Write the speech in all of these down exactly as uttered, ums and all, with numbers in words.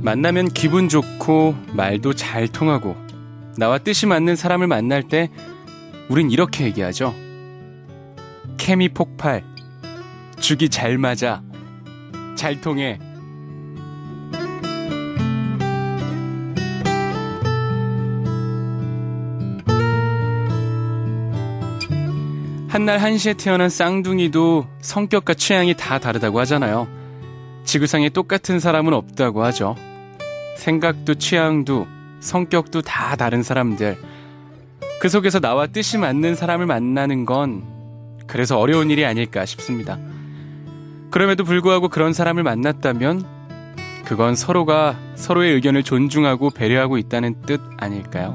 만나면 기분 좋고 말도 잘 통하고 나와 뜻이 맞는 사람을 만날 때 우린 이렇게 얘기하죠. 케미 폭발, 죽이 잘 맞아, 잘 통해. 한날 한시에 태어난 쌍둥이도 성격과 취향이 다 다르다고 하잖아요. 지구상에 똑같은 사람은 없다고 하죠. 생각도 취향도 성격도 다 다른 사람들. 그 속에서 나와 뜻이 맞는 사람을 만나는 건 그래서 어려운 일이 아닐까 싶습니다. 그럼에도 불구하고 그런 사람을 만났다면 그건 서로가 서로의 의견을 존중하고 배려하고 있다는 뜻 아닐까요?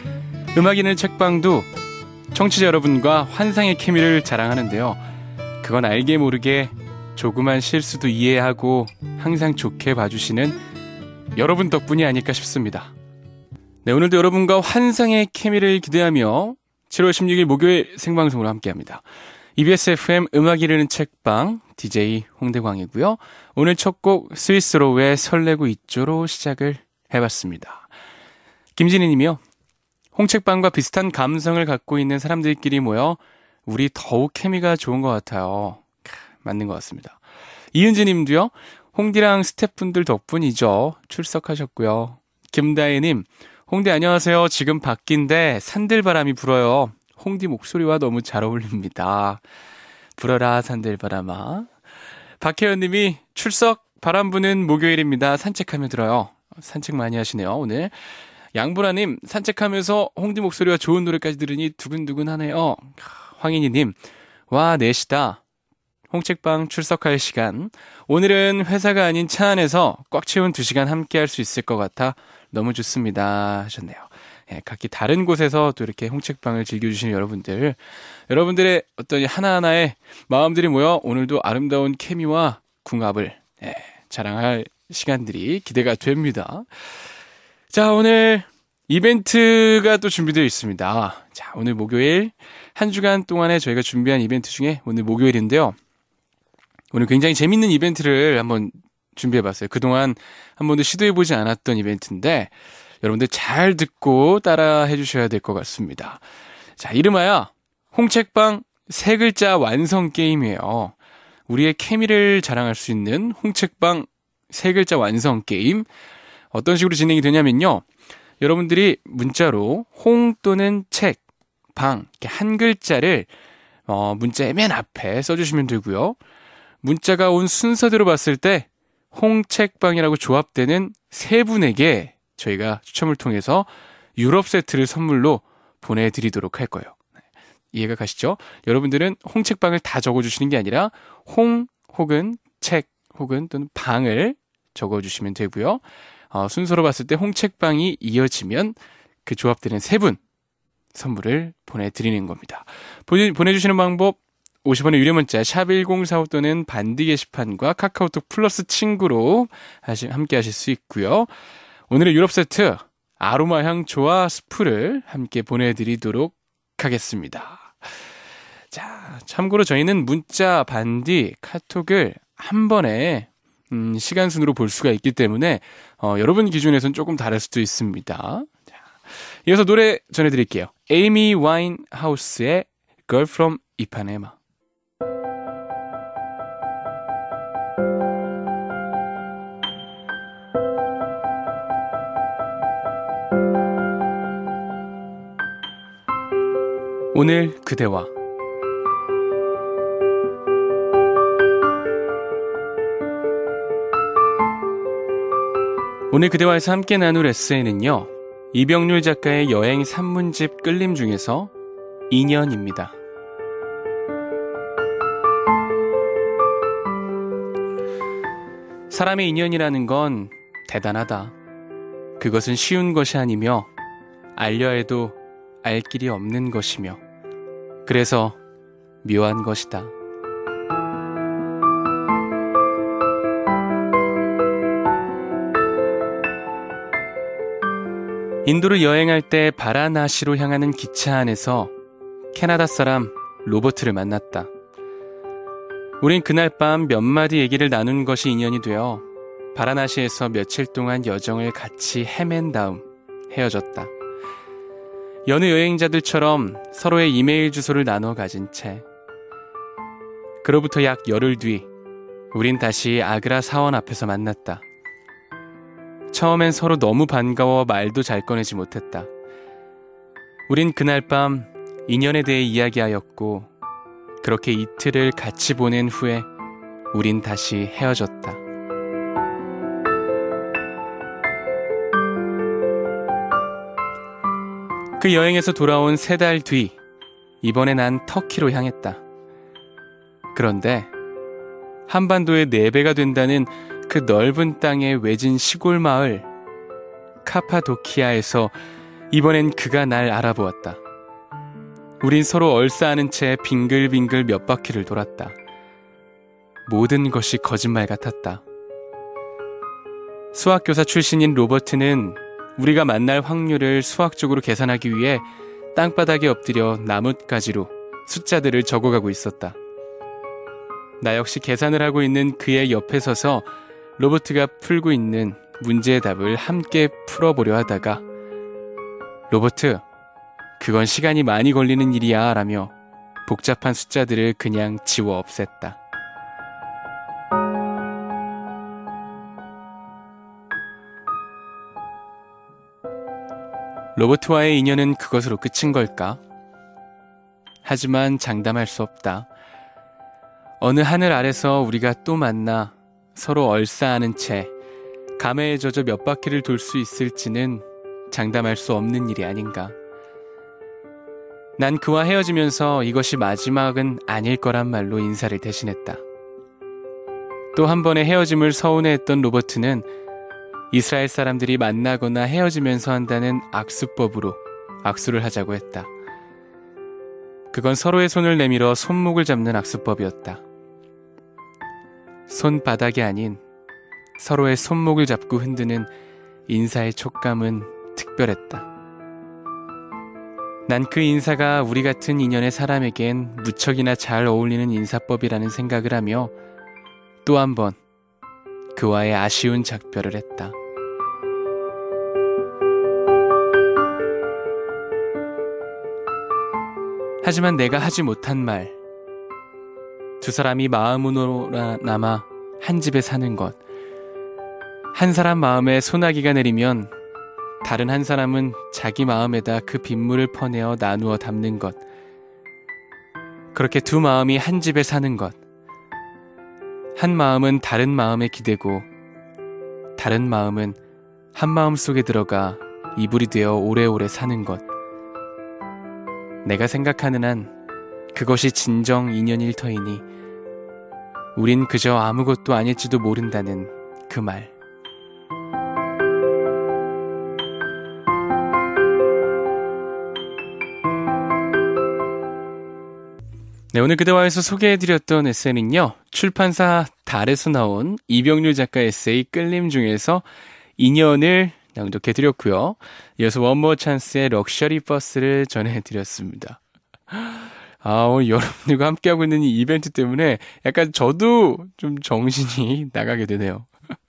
음악 있는 책방도 청취자 여러분과 환상의 케미를 자랑하는데요. 그건 알게 모르게 조그만 실수도 이해하고 항상 좋게 봐주시는 여러분 덕분이 아닐까 싶습니다. 네, 오늘도 여러분과 환상의 케미를 기대하며 칠월 십육일 목요일 생방송으로 함께합니다. 이비에스 에프엠 음악 이르는 책방 디제이 홍대광이고요. 오늘 첫 곡 스위스로우의 설레고 있죠로 시작을 해봤습니다. 김진희 님이요. 홍책방과 비슷한 감성을 갖고 있는 사람들끼리 모여 우리 더욱 케미가 좋은 것 같아요. 맞는 것 같습니다. 이은지 님도요. 홍디랑 스태프분들 덕분이죠. 출석하셨고요. 김다혜님, 홍디 안녕하세요. 지금 밖인데 산들바람이 불어요. 홍디 목소리와 너무 잘 어울립니다. 불어라 산들바람아. 박혜연 님이 출석 바람 부는 목요일입니다. 산책하며 들어요. 산책 많이 하시네요 오늘. 양보라님, 산책하면서 홍디 목소리와 좋은 노래까지 들으니 두근두근하네요. 황인희님, 와 넷이다. 홍책방 출석할 시간. 오늘은 회사가 아닌 차 안에서 꽉 채운 두 시간 함께 할 수 있을 것 같아 너무 좋습니다 하셨네요. 예, 각기 다른 곳에서 또 이렇게 홍책방을 즐겨주시는 여러분들, 여러분들의 어떤 하나하나의 마음들이 모여 오늘도 아름다운 케미와 궁합을 예, 자랑할 시간들이 기대가 됩니다. 자, 오늘 이벤트가 또 준비되어 있습니다. 자, 오늘 목요일 한 주간 동안에 저희가 준비한 이벤트 중에 오늘 목요일인데요. 오늘 굉장히 재밌는 이벤트를 한번 준비해봤어요. 그동안 한 번도 시도해보지 않았던 이벤트인데 여러분들 잘 듣고 따라 해주셔야 될 것 같습니다. 자, 이름하여 홍책방 세 글자 완성 게임이에요. 우리의 케미를 자랑할 수 있는 홍책방 세 글자 완성 게임. 어떤 식으로 진행이 되냐면요. 여러분들이 문자로 홍 또는 책, 방 이렇게 한 글자를 어, 문자의 맨 앞에 써주시면 되고요. 문자가 온 순서대로 봤을 때 홍책방이라고 조합되는 세 분에게 저희가 추첨을 통해서 유럽 세트를 선물로 보내드리도록 할 거예요. 이해가 가시죠? 여러분들은 홍책방을 다 적어주시는 게 아니라 홍 혹은 책 혹은 또는 방을 적어주시면 되고요. 어, 순서로 봤을 때 홍책방이 이어지면 그 조합되는 세 분 선물을 보내드리는 겁니다. 보내, 보내주시는 방법 오십 원의 유료 문자 샵 일공사오 또는 반디 게시판과 카카오톡 플러스 친구로 하시, 함께 하실 수 있고요. 오늘의 유럽 세트 아로마 향초와 스프를 함께 보내드리도록 하겠습니다. 자, 참고로 저희는 문자, 반디, 카톡을 한 번에 음, 시간 순으로 볼 수가 있기 때문에 어, 여러분 기준에서는 조금 다를 수도 있습니다. 자, 이어서 노래 전해드릴게요. 에이미 와인하우스의 Girl from Ipanema. 오늘 그대와 오늘 그대와에서 함께 나눌 에세이는요. 이병률 작가의 여행 산문집 끌림 중에서 인연입니다. 사람의 인연이라는 건 대단하다. 그것은 쉬운 것이 아니며 알려 해도 알 길이 없는 것이며 그래서 묘한 것이다. 인도를 여행할 때 바라나시로 향하는 기차 안에서 캐나다 사람 로버트를 만났다. 우린 그날 밤 몇 마디 얘기를 나눈 것이 인연이 되어 바라나시에서 며칠 동안 여정을 같이 헤맨 다음 헤어졌다. 여느 여행자들처럼 서로의 이메일 주소를 나눠 가진 채. 그로부터 약 열흘 뒤 우린 다시 아그라 사원 앞에서 만났다. 처음엔 서로 너무 반가워 말도 잘 꺼내지 못했다. 우린 그날 밤 인연에 대해 이야기하였고 그렇게 이틀을 같이 보낸 후에 우린 다시 헤어졌다. 그 여행에서 돌아온 세 달 뒤, 이번에 난 터키로 향했다. 그런데 한반도의 네 배가 된다는 그 넓은 땅의 외진 시골 마을 카파도키아에서 이번엔 그가 날 알아보았다. 우린 서로 얼싸안은 채 빙글빙글 몇 바퀴를 돌았다. 모든 것이 거짓말 같았다. 수학교사 출신인 로버트는 우리가 만날 확률을 수학적으로 계산하기 위해 땅바닥에 엎드려 나뭇가지로 숫자들을 적어가고 있었다. 나 역시 계산을 하고 있는 그의 옆에 서서 로버트가 풀고 있는 문제의 답을 함께 풀어보려 하다가 로버트, 그건 시간이 많이 걸리는 일이야 라며 복잡한 숫자들을 그냥 지워 없앴다. 로버트와의 인연은 그것으로 끝인 걸까? 하지만 장담할 수 없다. 어느 하늘 아래서 우리가 또 만나 서로 얼싸안은 채 감회에 젖어 몇 바퀴를 돌 수 있을지는 장담할 수 없는 일이 아닌가. 난 그와 헤어지면서 이것이 마지막은 아닐 거란 말로 인사를 대신했다. 또 한 번의 헤어짐을 서운해했던 로버트는 이스라엘 사람들이 만나거나 헤어지면서 한다는 악수법으로 악수를 하자고 했다. 그건 서로의 손을 내밀어 손목을 잡는 악수법이었다. 손바닥이 아닌 서로의 손목을 잡고 흔드는 인사의 촉감은 특별했다. 난 그 인사가 우리 같은 인연의 사람에겐 무척이나 잘 어울리는 인사법이라는 생각을 하며 또 한 번 그와의 아쉬운 작별을 했다. 하지만 내가 하지 못한 말, 두 사람이 마음으로 남아 한 집에 사는 것, 한 사람 마음에 소나기가 내리면 다른 한 사람은 자기 마음에다 그 빗물을 퍼내어 나누어 담는 것, 그렇게 두 마음이 한 집에 사는 것, 한 마음은 다른 마음에 기대고 다른 마음은 한 마음 속에 들어가 이불이 되어 오래오래 사는 것, 내가 생각하는 한 그것이 진정 인연일 터이니 우린 그저 아무것도 아닐지도 모른다는 그 말. 네, 오늘 그대와에서 소개해드렸던 에세이는요, 출판사 달에서 나온 이병률 작가 에세이 끌림 중에서 인연을 낭독해드렸고요. 이어서 원모 찬스의 럭셔리 버스를 전해드렸습니다. 아, 오늘 여러분들과 함께하고 있는 이 이벤트 때문에 약간 저도 좀 정신이 나가게 되네요.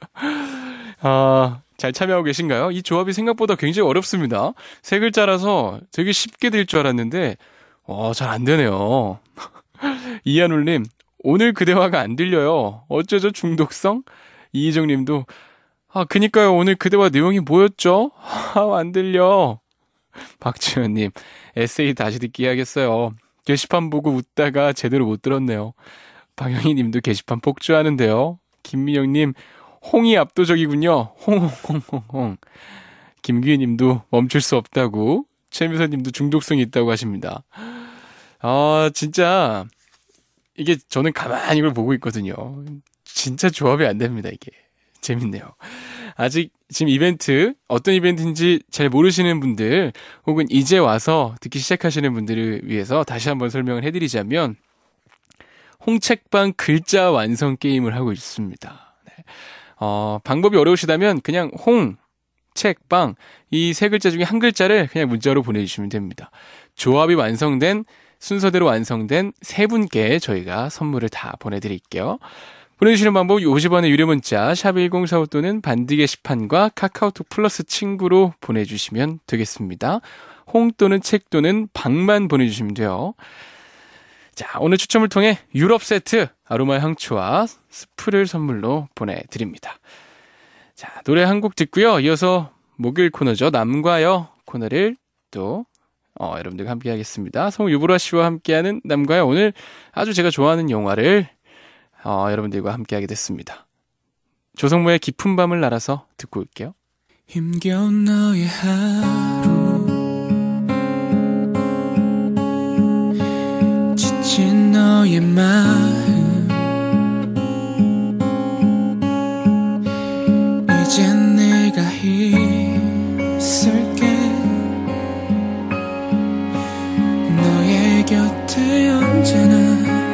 아, 잘 참여하고 계신가요? 이 조합이 생각보다 굉장히 어렵습니다. 세 글자라서 되게 쉽게 될 줄 알았는데 어, 잘 안 되네요. 이한울님, 오늘 그대화가 안 들려요. 어쩌죠 중독성? 이희정님도 아, 그니까요. 오늘 그대화 내용이 뭐였죠? 아, 안 들려. 박지현님, 에세이 다시 듣기 해야겠어요. 게시판 보고 웃다가 제대로 못 들었네요. 박영희님도 게시판 폭주하는데요. 김민영님, 홍이 압도적이군요. 홍홍홍홍홍. 김규희님도 멈출 수 없다고. 최미선님도 중독성이 있다고 하십니다. 아, 진짜 이게 저는 가만히 이걸 보고 있거든요. 진짜 조합이 안 됩니다, 이게. 재밌네요. 아직 지금 이벤트, 어떤 이벤트인지 잘 모르시는 분들 혹은 이제 와서 듣기 시작하시는 분들을 위해서 다시 한번 설명을 해드리자면 홍책방 글자 완성 게임을 하고 있습니다. 네. 어, 방법이 어려우시다면 그냥 홍, 책, 빵 이 세 글자 중에 한 글자를 그냥 문자로 보내주시면 됩니다. 조합이 완성된, 순서대로 완성된 세 분께 저희가 선물을 다 보내드릴게요. 보내주시는 방법 오십 원의 유료 문자 샵 일공사오 또는 반디 게시판과 카카오톡 플러스 친구로 보내주시면 되겠습니다. 홍 또는 책 또는 방만 보내주시면 돼요. 자, 오늘 추첨을 통해 유럽 세트 아로마 향초와 스프를 선물로 보내드립니다. 자, 노래 한 곡 듣고요. 이어서 목요일 코너죠. 남과여 코너를 또 어, 여러분들과 함께 하겠습니다. 성우 유보라 씨와 함께하는 남과여, 오늘 아주 제가 좋아하는 영화를 어, 여러분들과 함께하게 됐습니다. 조성모의 깊은 밤을 날아서 듣고 올게요. 힘겨운 너의 하루, 지친 너의 마음, 이젠 내가 있을게. 너의 곁에 언제나.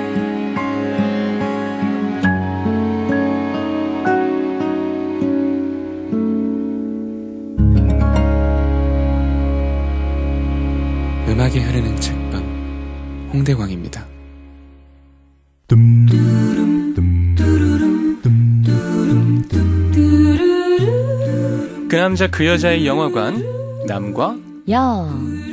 음악이 흐르는 책방 홍대광입니다. 그 남자 그 여자의 영화관, 남과 여.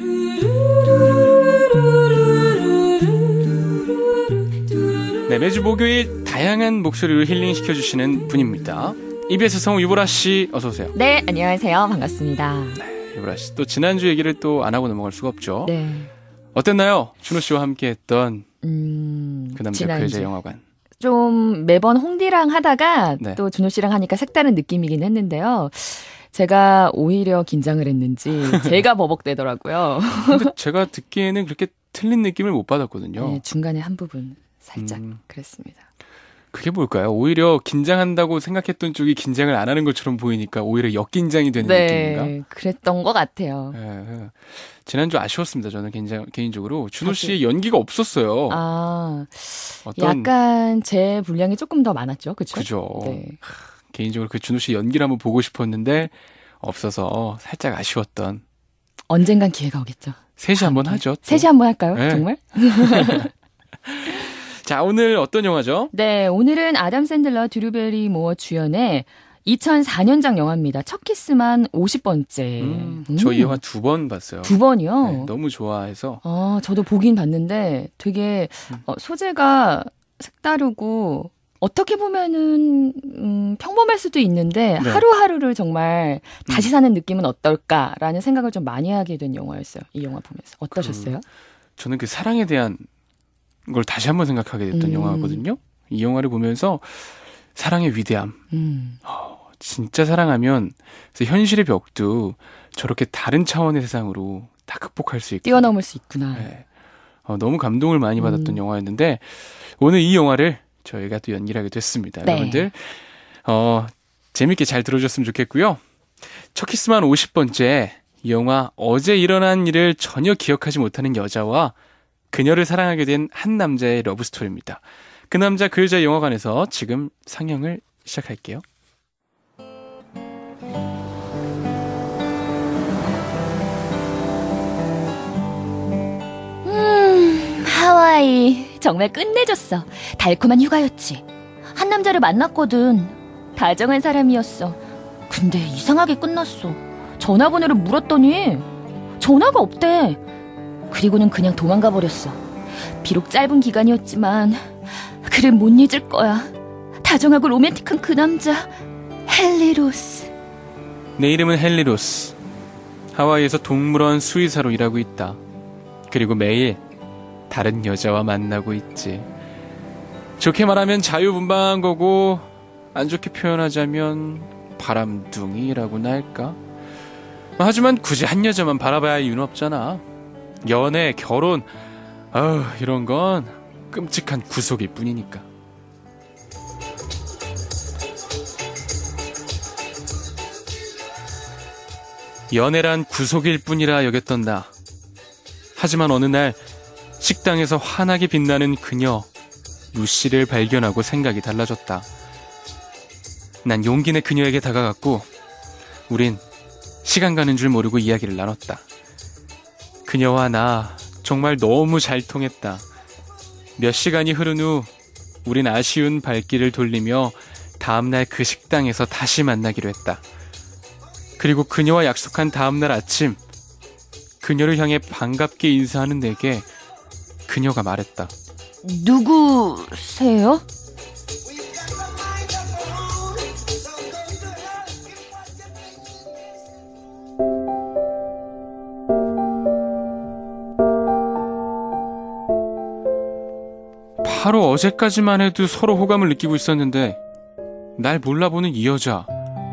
네, 매주 목요일 다양한 목소리로 힐링시켜주시는 분입니다. 이비에스 성우 유보라 씨, 어서 오세요. 네, 안녕하세요. 반갑습니다. 네, 유보라 씨, 또 지난주 얘기를 또 안 하고 넘어갈 수가 없죠. 네. 어땠나요? 준호 씨와 함께했던 음, 그 남자 지난주. 그 여자 영화관. 좀 매번 홍디랑 하다가 네. 또 준호 씨랑 하니까 색다른 느낌이긴 했는데요. 제가 오히려 긴장을 했는지 제가 버벅대더라고요. 근데 제가 듣기에는 그렇게 틀린 느낌을 못 받았거든요. 네, 중간에 한 부분 살짝 음. 그랬습니다. 그게 뭘까요? 오히려 긴장한다고 생각했던 쪽이 긴장을 안 하는 것처럼 보이니까 오히려 역긴장이 되는 네, 느낌인가? 그랬던 것 같아요. 예, 예. 지난주 아쉬웠습니다. 저는 개인장, 개인적으로 준호 사실- 씨의 연기가 없었어요. 아, 어떤 약간 제 분량이 조금 더 많았죠, 그렇죠? 그죠. 네. 개인적으로 그 준호 씨 연기를 한번 보고 싶었는데 없어서 살짝 아쉬웠던. 언젠간 기회가 오겠죠. 셋이 한번 하죠. 또. 셋이 한번 할까요? 네. 정말? 자, 오늘 어떤 영화죠? 네, 오늘은 아담 샌들러, 드류 베리모어 주연의 이천사 년작 영화입니다. 첫 키스만 오십 번째. 음, 음. 저 이 영화 두 번 봤어요. 두 번이요? 네, 너무 좋아해서. 아, 저도 보긴 봤는데 되게 어, 소재가 색다르고 어떻게 보면은 음, 평범할 수도 있는데 네. 하루하루를 정말 다시 사는 느낌은 어떨까라는 생각을 좀 많이 하게 된 영화였어요. 이 영화 보면서. 어떠셨어요? 저는 그 사랑에 대한 걸 다시 한번 생각하게 됐던 음. 영화거든요. 이 영화를 보면서 사랑의 위대함. 음. 어, 진짜 사랑하면 그래서 현실의 벽도 저렇게 다른 차원의 세상으로 다 극복할 수 있고. 뛰어넘을 수 있구나. 네. 어, 너무 감동을 많이 받았던 음. 영화였는데 오늘 이 영화를 저희가 또 연기를 하게 됐습니다. 네. 여러분들 어, 재밌게 잘 들어줬으면 좋겠고요. 첫 키스만 오십 번째, 이 영화 어제 일어난 일을 전혀 기억하지 못하는 여자와 그녀를 사랑하게 된 한 남자의 러브스토리입니다. 그 남자 그 여자 영화관에서 지금 상영을 시작할게요. 음, 하와이 정말 끝내줬어. 달콤한 휴가였지. 한 남자를 만났거든. 다정한 사람이었어. 근데 이상하게 끝났어. 전화번호를 물었더니 전화가 없대. 그리고는 그냥 도망가 버렸어. 비록 짧은 기간이었지만 그를 못 잊을 거야. 다정하고 로맨틱한 그 남자, 헨리 로스. 내 이름은 헨리 로스. 하와이에서 동물원 수의사로 일하고 있다. 그리고 매일 다른 여자와 만나고 있지. 좋게 말하면 자유분방한 거고 안 좋게 표현하자면 바람둥이라고나 할까? 하지만 굳이 한 여자만 바라봐야 할 이유는 없잖아. 연애, 결혼, 아우, 이런 건 끔찍한 구속일 뿐이니까. 연애란 구속일 뿐이라 여겼던 나. 하지만 어느 날 식당에서 환하게 빛나는 그녀 루시를 발견하고 생각이 달라졌다. 난 용기 내 그녀에게 다가갔고 우린 시간 가는 줄 모르고 이야기를 나눴다. 그녀와 나 정말 너무 잘 통했다. 몇 시간이 흐른 후 우린 아쉬운 발길을 돌리며 다음날 그 식당에서 다시 만나기로 했다. 그리고 그녀와 약속한 다음날 아침, 그녀를 향해 반갑게 인사하는 내게 그녀가 말했다. 누구세요? 바로 어제까지만 해도 서로 호감을 느끼고 있었는데 날 몰라보는 이 여자,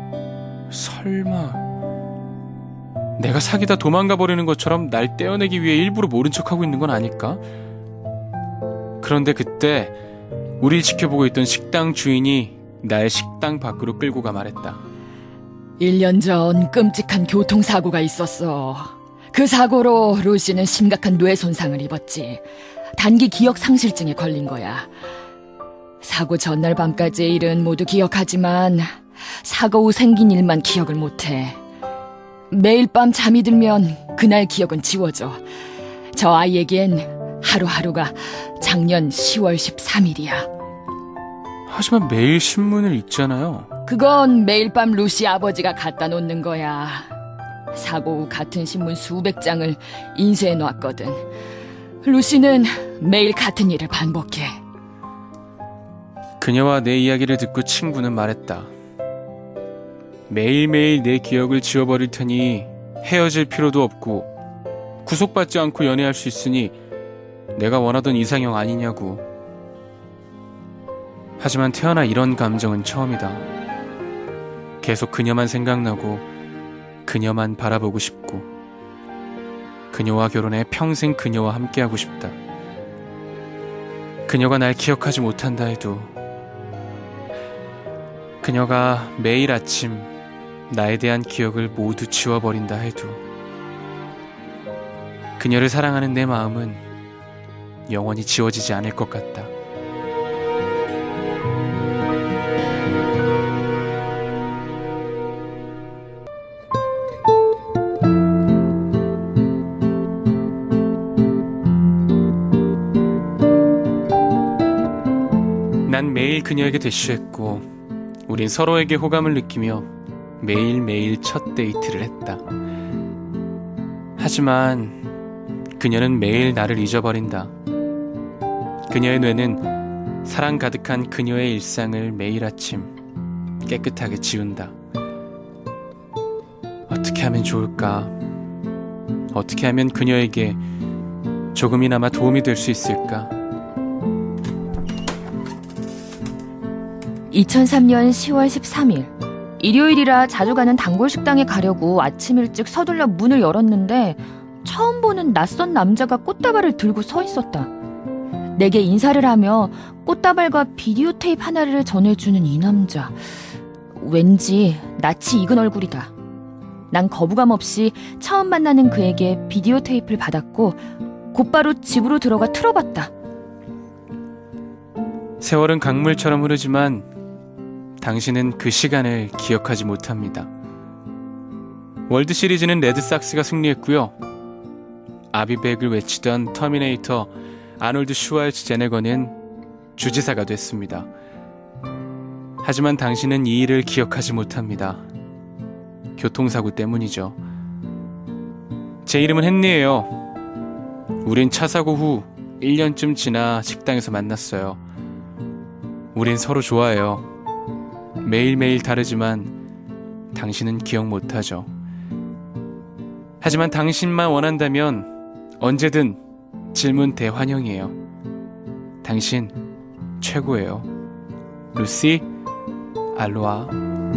설마 내가 사귀다 도망가 버리는 것처럼 날 떼어내기 위해 일부러 모른 척하고 있는 건 아닐까? 그런데 그때 우릴 지켜보고 있던 식당 주인이 날 식당 밖으로 끌고 가 말했다. 일 년 전 끔찍한 교통사고가 있었어. 그 사고로 루시는 심각한 뇌 손상을 입었지. 단기 기억 상실증에 걸린 거야. 사고 전날 밤까지의 일은 모두 기억하지만 사고 후 생긴 일만 기억을 못해. 매일 밤 잠이 들면 그날 기억은 지워져. 저 아이에겐 하루하루가 작년 시월 십삼일이야. 하지만 매일 신문을 읽잖아요. 그건 매일 밤 루시 아버지가 갖다 놓는 거야. 사고 후 같은 신문 수백 장을 인쇄해 놨거든. 루시는 매일 같은 일을 반복해. 그녀와 내 이야기를 듣고 친구는 말했다. 매일매일 내 기억을 지워버릴 테니 헤어질 필요도 없고 구속받지 않고 연애할 수 있으니 내가 원하던 이상형 아니냐고. 하지만 태어나 이런 감정은 처음이다. 계속 그녀만 생각나고 그녀만 바라보고 싶고 그녀와 결혼해 평생 그녀와 함께하고 싶다. 그녀가 날 기억하지 못한다 해도, 그녀가 매일 아침 나에 대한 기억을 모두 지워버린다 해도 그녀를 사랑하는 내 마음은 영원히 지워지지 않을 것 같다. 난 매일 그녀에게 대쉬했고 우린 서로에게 호감을 느끼며 매일매일 첫 데이트를 했다. 하지만 그녀는 매일 나를 잊어버린다. 그녀의 뇌는 사랑 가득한 그녀의 일상을 매일 아침 깨끗하게 지운다. 어떻게 하면 좋을까? 어떻게 하면 그녀에게 조금이나마 도움이 될 수 있을까? 이천삼년 시월 십삼일 일요일이라 자주 가는 단골 식당에 가려고 아침 일찍 서둘러 문을 열었는데 처음 보는 낯선 남자가 꽃다발을 들고 서 있었다. 내게 인사를 하며 꽃다발과 비디오 테이프 하나를 전해주는 이 남자, 왠지 낯이 익은 얼굴이다. 난 거부감 없이 처음 만나는 그에게 비디오 테이프를 받았고 곧바로 집으로 들어가 틀어봤다. 세월은 강물처럼 흐르지만 당신은 그 시간을 기억하지 못합니다. 월드 시리즈는 레드삭스가 승리했고요. 아비백을 외치던 터미네이터 아놀드 슈왈츠제네거는 주지사가 됐습니다. 하지만 당신은 이 일을 기억하지 못합니다. 교통사고 때문이죠. 제 이름은 헨리예요. 우린 차 사고 후 일 년쯤 지나 식당에서 만났어요. 우린 서로 좋아해요. 매일매일 다르지만 당신은 기억 못하죠. 하지만 당신만 원한다면 언제든 질문 대환영이에요. 당신 최고예요. 루시, 알로하.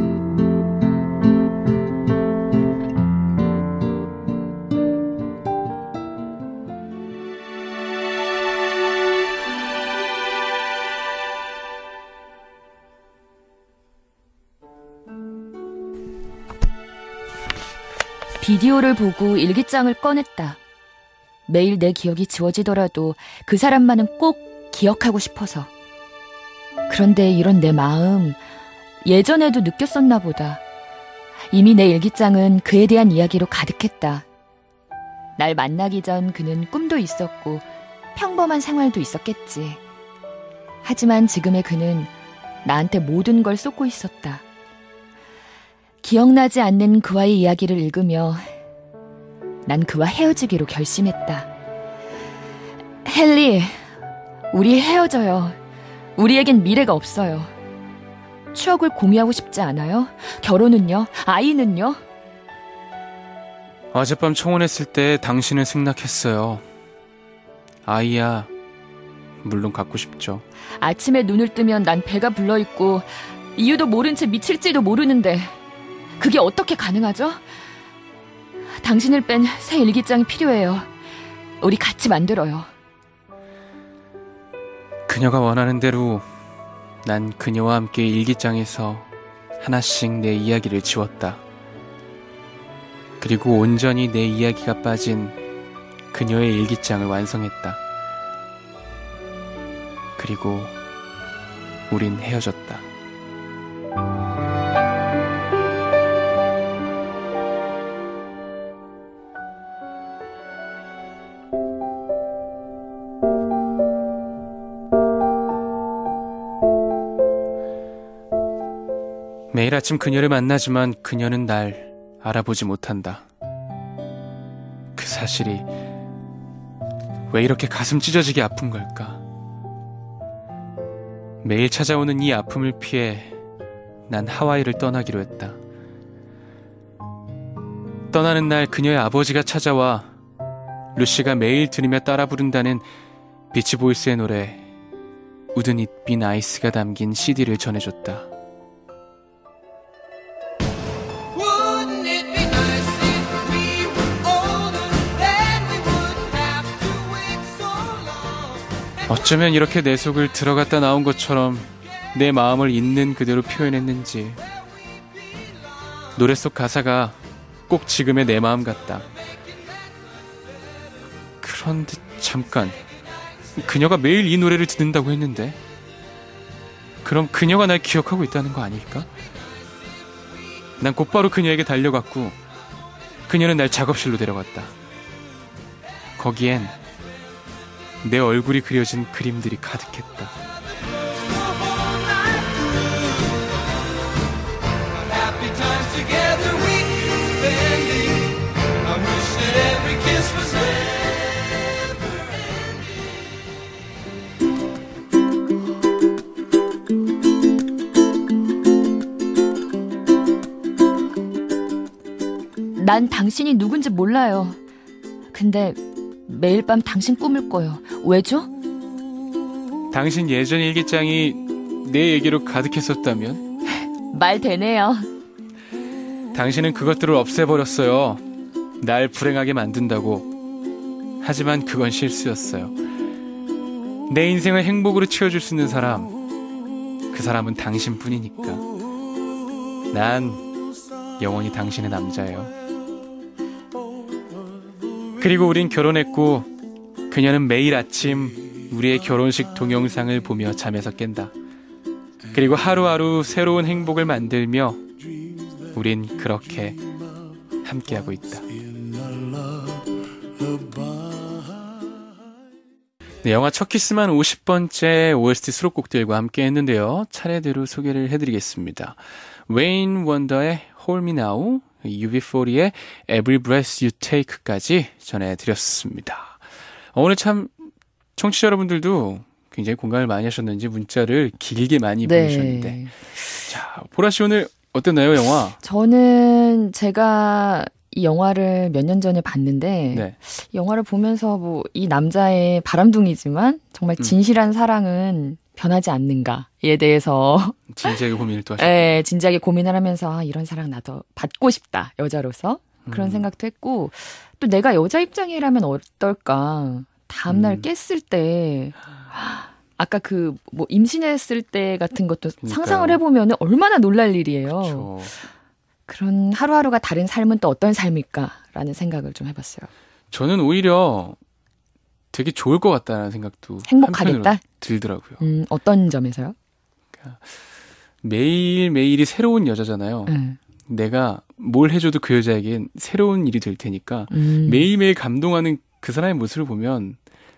비디오를 보고 일기장을 꺼냈다. 매일 내 기억이 지워지더라도 그 사람만은 꼭 기억하고 싶어서. 그런데 이런 내 마음, 예전에도 느꼈었나 보다. 이미 내 일기장은 그에 대한 이야기로 가득했다. 날 만나기 전 그는 꿈도 있었고 평범한 생활도 있었겠지. 하지만 지금의 그는 나한테 모든 걸 쏟고 있었다. 기억나지 않는 그와의 이야기를 읽으며 난 그와 헤어지기로 결심했다. 헨리, 우리 헤어져요. 우리에겐 미래가 없어요. 추억을 공유하고 싶지 않아요? 결혼은요? 아이는요? 어젯밤 청혼했을 때 당신은 승낙했어요. 아이야, 물론 갖고 싶죠. 아침에 눈을 뜨면 난 배가 불러있고 이유도 모른 채 미칠지도 모르는데 그게 어떻게 가능하죠? 당신을 뺀 새 일기장이 필요해요. 우리 같이 만들어요. 그녀가 원하는 대로 난 그녀와 함께 일기장에서 하나씩 내 이야기를 지웠다. 그리고 온전히 내 이야기가 빠진 그녀의 일기장을 완성했다. 그리고 우린 헤어졌다. 매일 아침 그녀를 만나지만 그녀는 날 알아보지 못한다. 그 사실이 왜 이렇게 가슴 찢어지게 아픈 걸까? 매일 찾아오는 이 아픔을 피해 난 하와이를 떠나기로 했다. 떠나는 날 그녀의 아버지가 찾아와 루시가 매일 들으며 따라 부른다는 비치보이스의 노래 Wouldn't It Be Nice가 담긴 씨디를 전해줬다. 어쩌면 이렇게 내 속을 들어갔다 나온 것처럼 내 마음을 있는 그대로 표현했는지 노래 속 가사가 꼭 지금의 내 마음 같다. 그런데 잠깐, 그녀가 매일 이 노래를 듣는다고 했는데 그럼 그녀가 날 기억하고 있다는 거 아닐까? 난 곧바로 그녀에게 달려갔고 그녀는 날 작업실로 데려갔다. 거기엔 내 얼굴이 그려진 그림들이 가득했다. 난 당신이 누군지 몰라요. 근데 매일 밤 당신 꿈을 꿔요. 왜죠? 당신 예전 일기장이 내 얘기로 가득했었다면? 말 되네요. 당신은 그것들을 없애버렸어요. 날 불행하게 만든다고. 하지만 그건 실수였어요. 내 인생을 행복으로 채워줄 수 있는 사람, 그 사람은 당신뿐이니까. 난 영원히 당신의 남자예요. 그리고 우린 결혼했고 그녀는 매일 아침 우리의 결혼식 동영상을 보며 잠에서 깬다. 그리고 하루하루 새로운 행복을 만들며 우린 그렇게 함께하고 있다. 네, 영화 첫 키스만 오십 번째 오에스티 수록곡들과 함께 했는데요. 차례대로 소개를 해드리겠습니다. 웨인 원더의 Hold Me Now, 유비사십사의 Every Breath You Take까지 전해드렸습니다. 오늘 참 청취자 여러분들도 굉장히 공감을 많이 하셨는지 문자를 길게 많이 네. 보내주셨는데, 자, 보라씨 오늘 어땠나요, 영화? 저는 제가 이 영화를 몇 년 전에 봤는데 네. 이 영화를 보면서 뭐 이 남자의 바람둥이지만 정말 진실한 음. 사랑은 변하지 않는가에 대해서 진지하게 고민을 또 하셨죠. 네, 진지하게 고민을 하면서 아, 이런 사랑 나도 받고 싶다, 여자로서. 그런 음. 생각도 했고, 또 내가 여자 입장이라면 어떨까. 다음날 음. 깼을 때 아까 그 뭐 임신했을 때 같은 것도 그러니까요. 상상을 해보면 얼마나 놀랄 일이에요. 그쵸. 그런 하루하루가 다른 삶은 또 어떤 삶일까라는 생각을 좀 해봤어요. 저는 오히려 되게 좋을 것 같다는 생각도 행복하겠다? 들더라고요. 음, 어떤 점에서요? 그러니까 매일매일이 새로운 여자잖아요. 음. 내가 뭘 해줘도 그 여자에겐 새로운 일이 될 테니까 음. 매일매일 감동하는 그 사람의 모습을 보면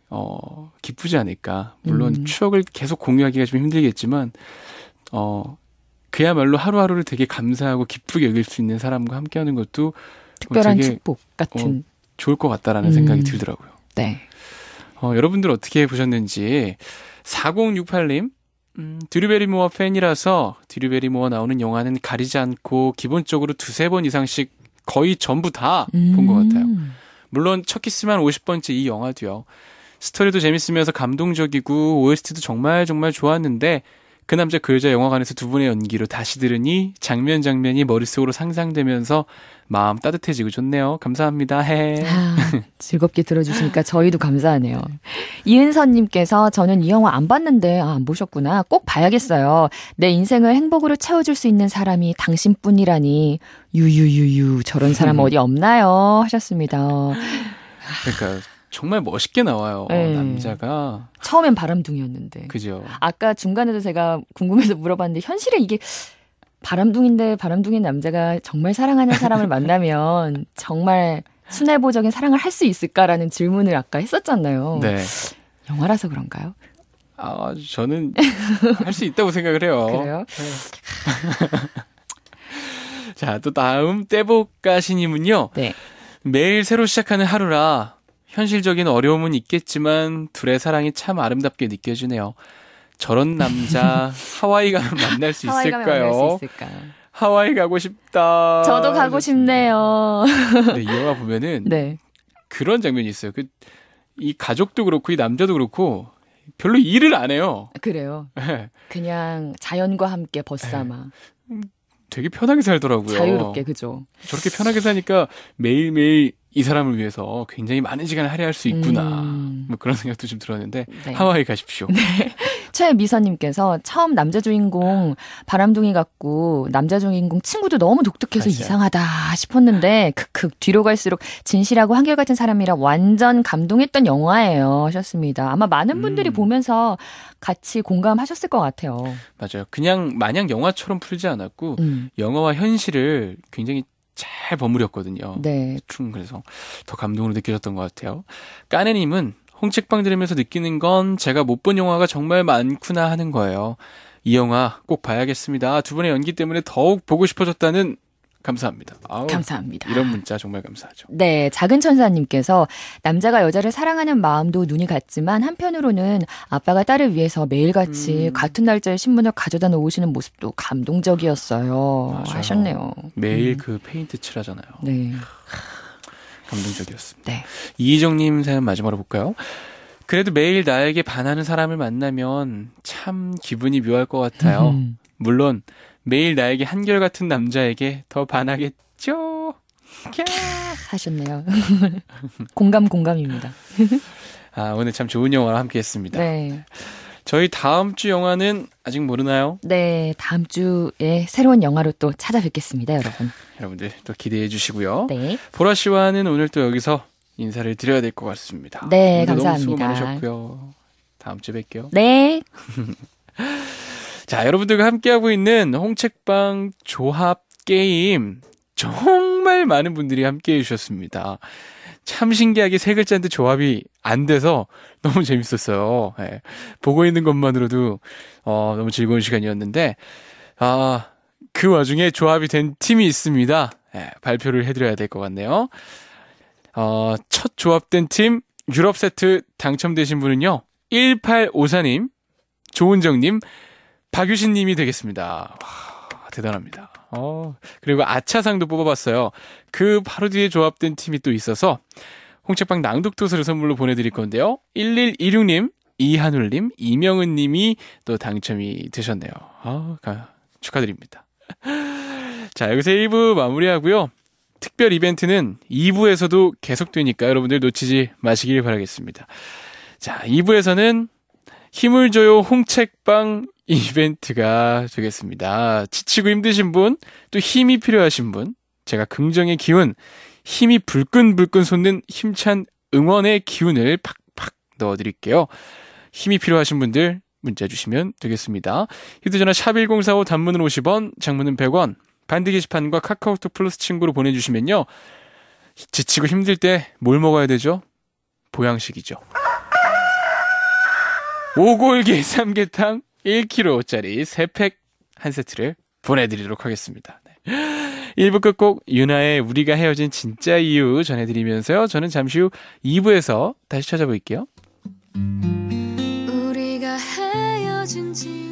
어, 기쁘지 않을까. 물론 음. 추억을 계속 공유하기가 좀 힘들겠지만 어, 그야말로 하루하루를 되게 감사하고 기쁘게 여길 수 있는 사람과 함께하는 것도 특별한 되게, 축복 같은. 어, 좋을 것 같다라는 음. 생각이 들더라고요. 네. 어, 여러분들 어떻게 보셨는지. 사공육팔 님, 음, 드류베리모어 팬이라서 드류베리모어 나오는 영화는 가리지 않고 기본적으로 두세 번 이상씩 거의 전부 다 본 것 같아요. 음. 물론 첫 키스만 오십 번째 이 영화도요. 스토리도 재밌으면서 감동적이고 오에스티도 정말 정말 좋았는데 그 남자 그 여자 영화관에서 두 분의 연기로 다시 들으니 장면 장면이 머릿속으로 상상되면서 마음 따뜻해지고 좋네요. 감사합니다. 해. 아, 즐겁게 들어주시니까 저희도 감사하네요. 이은선님께서 저는 이 영화 안 봤는데 아, 안 보셨구나. 꼭 봐야겠어요. 내 인생을 행복으로 채워줄 수 있는 사람이 당신뿐이라니 유유유유 저런 사람 어디 없나요? 하셨습니다. 그러니까 정말 멋있게 나와요. 네. 남자가. 처음엔 바람둥이였는데. 그죠. 아까 중간에도 제가 궁금해서 물어봤는데 현실에 이게 바람둥인데 바람둥인 남자가 정말 사랑하는 사람을 만나면 정말 순애보적인 사랑을 할 수 있을까라는 질문을 아까 했었잖아요. 네. 영화라서 그런가요? 아, 저는 할 수 있다고 생각을 해요. 그래요? 자, 또 다음 떼복가시님은요. 네. 매일 새로 시작하는 하루라 현실적인 어려움은 있겠지만 둘의 사랑이 참 아름답게 느껴지네요. 저런 남자 하와이 가면 만날 수 하와이 가면 있을까요? 만날 수 있을까? 하와이 가고 싶다. 저도 가고 싶네요. 네, 이 영화 보면은 네. 그런 장면이 있어요. 그, 이 가족도 그렇고 이 남자도 그렇고 별로 일을 안 해요. 그래요. 네, 그냥 자연과 함께 벗삼아. 되게 편하게 살더라고요. 자유롭게, 그죠? 저렇게 편하게 사니까 매일매일 이 사람을 위해서 굉장히 많은 시간을 할애할 수 있구나. 음. 뭐 그런 생각도 좀 들었는데 네. 하와이 가십시오. 최미선님께서 처음 남자 주인공 바람둥이 같고 남자 주인공 친구도 너무 독특해서 맞아요. 이상하다 싶었는데 크크 뒤로 갈수록 진실하고 한결같은 사람이라 완전 감동했던 영화예요 하셨습니다. 아마 많은 분들이 음. 보면서 같이 공감하셨을 것 같아요. 맞아요. 그냥 마냥 영화처럼 풀지 않았고 음. 영화와 현실을 굉장히 잘 버무렸거든요. 네. 충 그래서 더 감동으로 느껴졌던 것 같아요. 까네님은 홍책방 들으면서 느끼는 건 제가 못 본 영화가 정말 많구나 하는 거예요. 이 영화 꼭 봐야겠습니다. 두 분의 연기 때문에 더욱 보고 싶어졌다는 감사합니다. 아우, 감사합니다. 이런 문자 정말 감사하죠. 네, 작은 천사님께서 남자가 여자를 사랑하는 마음도 눈이 같지만 한편으로는 아빠가 딸을 위해서 매일같이 음. 같은 날짜에 신문을 가져다 놓으시는 모습도 감동적이었어요. 맞아요. 하셨네요. 매일 음. 그 페인트 칠하잖아요. 네. 감동적이었습니다. 네. 이희정님 사연 마지막으로 볼까요? 그래도 매일 나에게 반하는 사람을 만나면 참 기분이 묘할 것 같아요. 음. 물론 매일 나에게 한결같은 남자에게 더 반하겠죠. 하셨네요. 공감 공감입니다. 아, 오늘 참 좋은 영화를 함께했습니다. 네. 저희 다음 주 영화는 아직 모르나요? 네, 다음 주에 새로운 영화로 또 찾아뵙겠습니다, 여러분. 여러분들 또 기대해 주시고요. 네. 보라 씨와는 오늘 또 여기서 인사를 드려야 될 것 같습니다. 네, 오늘도 너무 수고 감사합니다. 많으셨고요. 다음 주에 뵐게요. 네. 자, 여러분들과 함께하고 있는 홍책방 조합 게임 정말 많은 분들이 함께해 주셨습니다. 참 신기하게 세 글자인데 조합이 안 돼서 너무 재밌었어요. 네, 보고 있는 것만으로도 어, 너무 즐거운 시간이었는데 아, 그 와중에 조합이 된 팀이 있습니다. 네, 발표를 해드려야 될 것 같네요. 어, 첫 조합된 팀 유럽 세트 당첨되신 분은요. 일팔오사 님, 조은정님, 박유신님이 되겠습니다. 와, 대단합니다. 어, 그리고 아차상도 뽑아봤어요. 그 바로 뒤에 조합된 팀이 또 있어서 홍책방 낭독도서를 선물로 보내드릴 건데요. 일일이육 님, 이한울님, 이명은님이 또 당첨이 되셨네요. 아, 축하드립니다. 자, 여기서 일 부 마무리하고요. 특별 이벤트는 이 부에서도 계속되니까 여러분들 놓치지 마시길 바라겠습니다. 자, 이 부에서는 힘을 줘요 홍책방 이벤트가 되겠습니다. 지치고 힘드신 분, 또 힘이 필요하신 분, 제가 긍정의 기운, 힘이 불끈불끈 솟는 힘찬 응원의 기운을 팍팍 넣어드릴게요. 힘이 필요하신 분들 문자 주시면 되겠습니다. 휴대전화 샵 일공사오 단문은 오십 원, 장문은 백 원, 반디 게시판과 카카오톡 플러스 친구로 보내주시면요. 지치고 힘들 때 뭘 먹어야 되죠? 보양식이죠. 오골계 삼계탕 일 킬로그램짜리 세 팩 한 세트를 보내드리도록 하겠습니다. 네. 일 부 끝곡 윤하의 우리가 헤어진 진짜 이유 전해드리면서요. 저는 잠시 후 이 부에서 다시 찾아볼게요. 우리가 헤어진 지